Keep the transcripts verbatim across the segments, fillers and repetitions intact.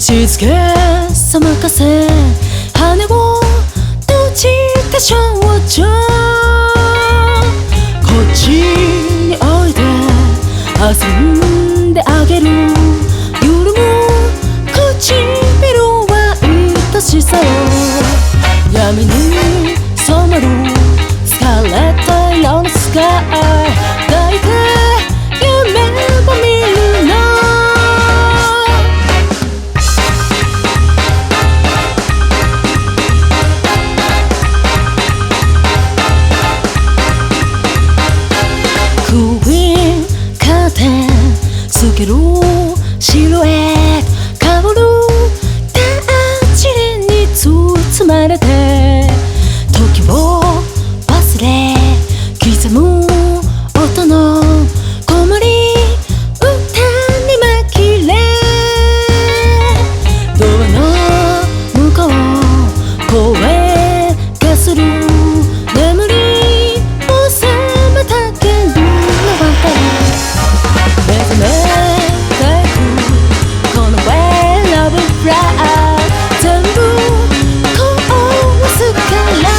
静けさまかせ羽を閉じた少女、こっちにおいで遊んであげる。夜も唇は愛しさを闇に染まるスカーレット色のスカイ抱いて夢を見るの。首カーテン透けるシルエット香るダージリンに包まれて時を忘れ刻む音の子守歌に紛れドアの向こう声がする。眠りを覚めたけど目覚めてくこの Way Love Fly 全部壊すから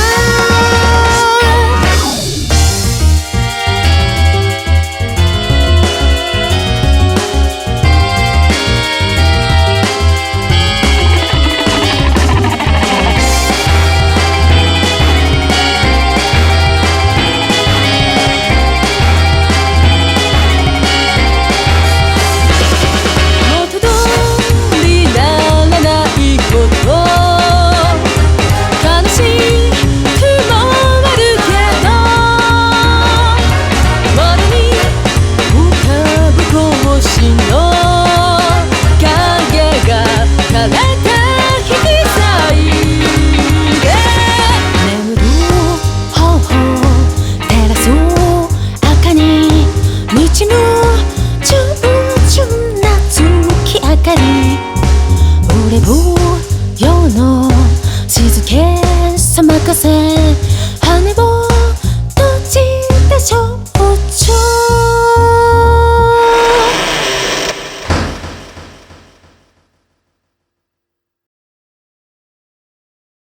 俺を夜の静けさまかせ羽を閉じた少女